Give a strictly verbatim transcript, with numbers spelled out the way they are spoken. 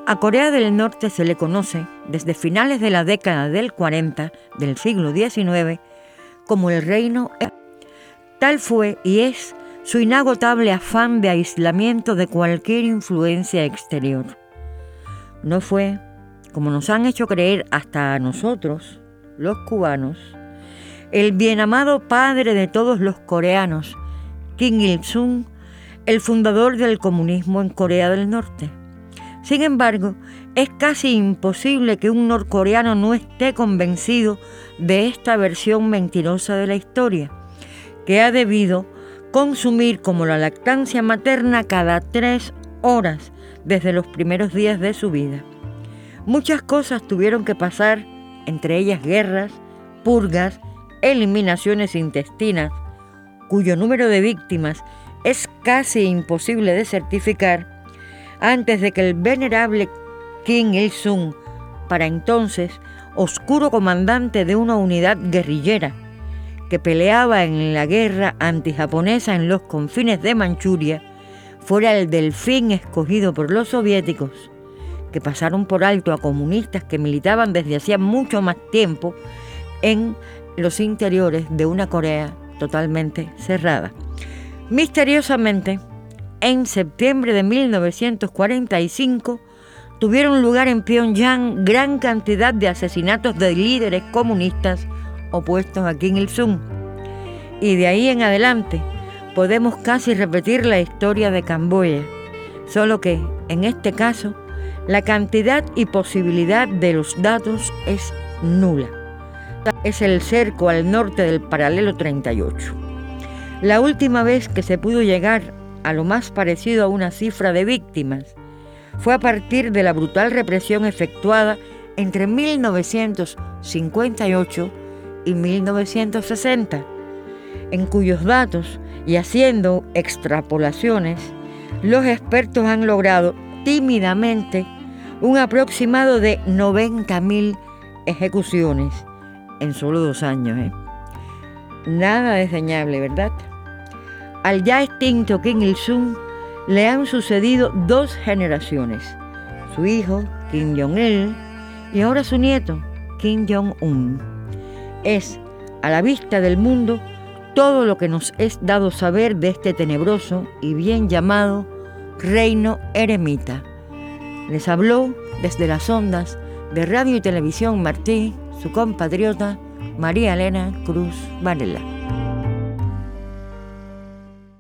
A Corea del Norte se le conoce desde finales de la década del cuarenta del siglo diecinueve como el Reino. Tal fue y es su inagotable afán de aislamiento de cualquier influencia exterior. No fue, como nos han hecho creer hasta a nosotros, los cubanos, el bien amado padre de todos los coreanos, Kim Il-sung, el fundador del comunismo en Corea del Norte. Sin embargo, es casi imposible que un norcoreano no esté convencido de esta versión mentirosa de la historia, que ha debido consumir como la lactancia materna cada tres horas desde los primeros días de su vida. Muchas cosas tuvieron que pasar, entre ellas guerras, purgas, eliminaciones intestinas, cuyo número de víctimas es casi imposible de certificar, antes de que el venerable Kim Il-sung, para entonces oscuro comandante de una unidad guerrillera que peleaba en la guerra antijaponesa en los confines de Manchuria, fuera el delfín escogido por los soviéticos, que pasaron por alto a comunistas que militaban desde hacía mucho más tiempo en los interiores de una Corea totalmente cerrada. Misteriosamente, en septiembre de mil novecientos cuarenta y cinco, tuvieron lugar en Pyongyang gran cantidad de asesinatos de líderes comunistas opuestos a Kim Il-sung. Y de ahí en adelante podemos casi repetir la historia de Camboya, solo que, en este caso, la cantidad y posibilidad de los datos es nula. Es el cerco al norte del paralelo treinta y ocho. La última vez que se pudo llegar a lo más parecido a una cifra de víctimas fue a partir de la brutal represión efectuada entre mil novecientos cincuenta y ocho y mil novecientos sesenta, en cuyos datos y haciendo extrapolaciones, los expertos han logrado tímidamente un aproximado de noventa mil ejecuciones en solo dos años. ¿eh? Nada desdeñable, ¿verdad? Al ya extinto Kim Il-sung le han sucedido dos generaciones, su hijo Kim Jong-il y ahora su nieto Kim Jong-un. Es, a la vista del mundo, todo lo que nos es dado saber de este tenebroso y bien llamado reino eremita. Les habló desde las ondas de Radio y Televisión Martí, su compatriota María Elena Cruz Varela.